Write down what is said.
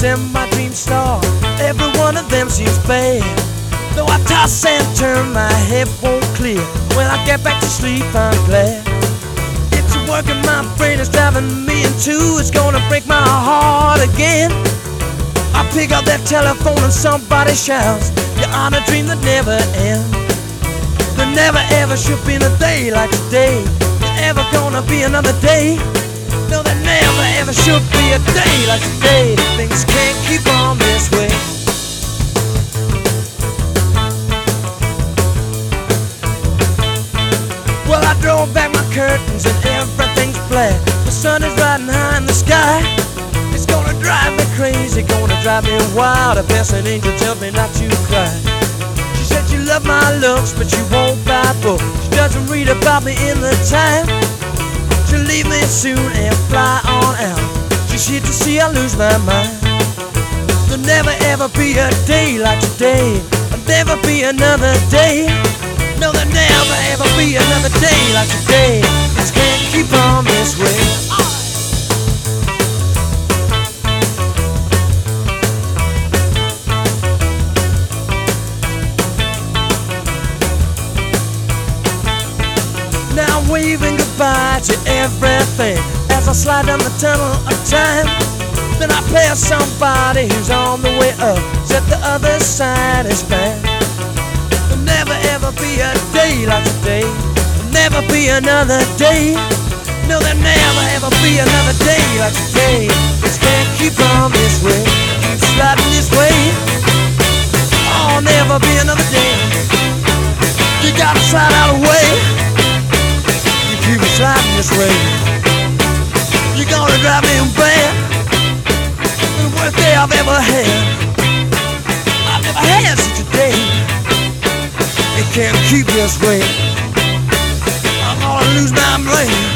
in my dream star, every one of them seems bad. Though I toss and turn, my head won't clear. When I get back to sleep, I'm glad. It's working my brain, it's driving me in two. It's gonna break my heart again. I pick up that telephone and somebody shouts, you're on a dream that never ends. There never ever should be a day like today. There ever gonna be another day? No, there never ever should be a day like today. Things can't keep on this way. Well, I drove back my curtains and everything's black. The sun is riding high in the sky. It's gonna drive me crazy, gonna drive me wild. If there's an angel, tell me not to cry. She said she loved my looks, but she won't buy books. She doesn't read about me in the time. She'll leave me soon and fly on out. She's here to see I lose my mind. There'll never ever be a day like today. There'll never be another day. No, there'll never ever be another day like today. This can't keep on this way. Now I'm waving goodbye to everything as I slide down the tunnel of time. Then I pass somebody who's on the way up, said the other side is fine. There'll never ever be a day like today. There'll never be another day. No, there'll never ever be another day like today. This can't keep on this way. Keep sliding this way. Oh, never be another day. You gotta slide out of the way. Keep sliding this way. You're gonna drive me bad. The worst day I've ever had. I've never had such a day. It can't keep this way. I'm gonna lose my brain.